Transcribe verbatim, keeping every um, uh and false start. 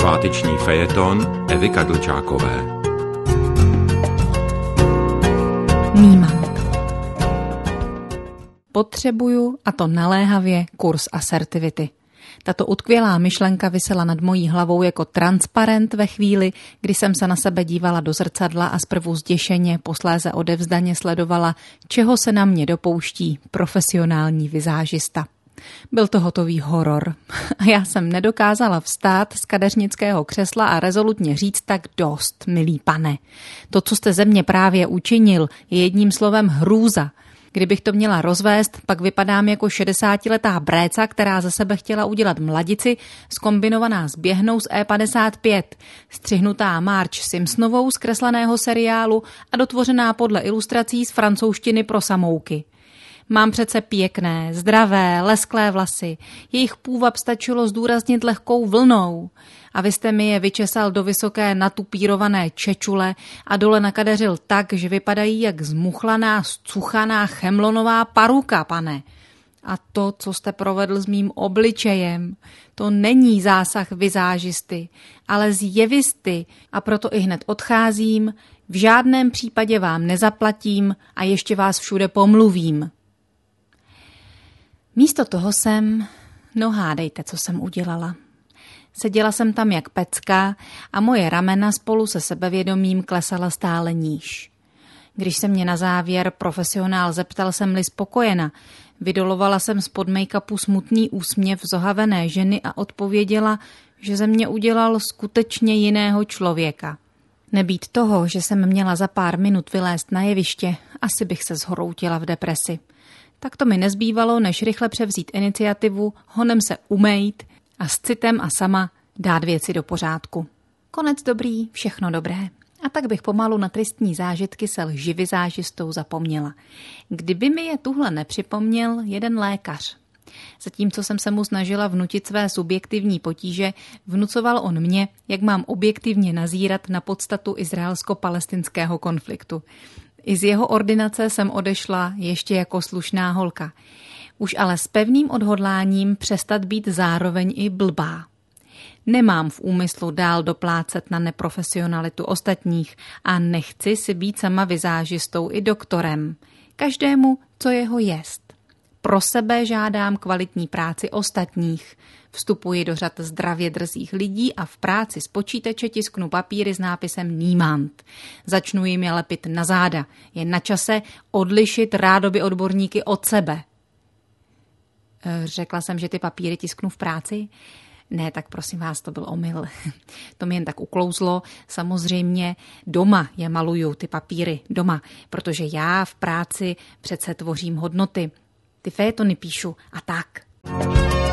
Sváteční fejeton Evy Kadlčákové. Nímant. Potřebuju, a to naléhavě, kurz asertivity. Tato utkvělá myšlenka visela nad mojí hlavou jako transparent ve chvíli, kdy jsem se na sebe dívala do zrcadla a zprvu zděšeně, posléze odevzdaně sledovala, čeho se na mě dopouští profesionální vizážista. Byl to hotový horor a já jsem nedokázala vstát z kadeřnického křesla a rezolutně říct tak dost, milý pane. To, co jste ze mě právě učinil, je jedním slovem hrůza. Kdybych to měla rozvést, pak vypadám jako šedesátiletá bréca, která ze sebe chtěla udělat mladici, zkombinovaná s běhnou z E padesát pět, střihnutá Marge Simpsonovou z kresleného seriálu a dotvořená podle ilustrací z francouzštiny pro samouky. Mám přece pěkné, zdravé, lesklé vlasy. Jejich půvab stačilo zdůraznit lehkou vlnou. A vy jste mi je vyčesal do vysoké natupírované čečule a dole nakadeřil tak, že vypadají jak zmuchlaná, zcuchaná chemlonová paruka, pane. A to, co jste provedl s mým obličejem, to není zásah vizážisty, ale zjevisty, a proto i hned odcházím, v žádném případě vám nezaplatím a ještě vás všude pomluvím. Místo toho jsem, no hádejte, co jsem udělala. Seděla jsem tam jak pecka a moje ramena spolu se sebevědomím klesala stále níž. Když se mě na závěr profesionál zeptal, jsem-li spokojena, vydolovala jsem spod make-upu smutný úsměv zohavené ženy a odpověděla, že ze mě udělal skutečně jiného člověka. Nebýt toho, že jsem měla za pár minut vylézt na jeviště, asi bych se zhroutila v depresi. Tak to mi nezbývalo, než rychle převzít iniciativu, honem se umejt a s citem a sama dát věci do pořádku. Konec dobrý, všechno dobré. A tak bych pomalu na tristní zážitky se lži vizážistou zapomněla. Kdyby mi je tuhle nepřipomněl jeden lékař. Zatímco jsem se mu snažila vnutit své subjektivní potíže, vnucoval on mě, jak mám objektivně nazírat na podstatu izraelsko-palestinského konfliktu. I z jeho ordinace jsem odešla ještě jako slušná holka. Už ale s pevným odhodláním přestat být zároveň i blbá. Nemám v úmyslu dál doplácet na neprofesionalitu ostatních a nechci si být sama vizážistou i doktorem. Každému, co jeho jest. Pro sebe žádám kvalitní práci ostatních. Vstupuji do řad zdravě drzých lidí a v práci z počítače tisknu papíry s nápisem Nímant. Začnu jim je lepit na záda. Je na čase odlišit rádoby odborníky od sebe. Řekla jsem, že ty papíry tisknu v práci? Ne, tak prosím vás, to byl omyl. To mi jen tak uklouzlo. Samozřejmě doma je maluju, ty papíry, doma, protože já v práci přece tvořím hodnoty. Ty fejetony píšu a tak.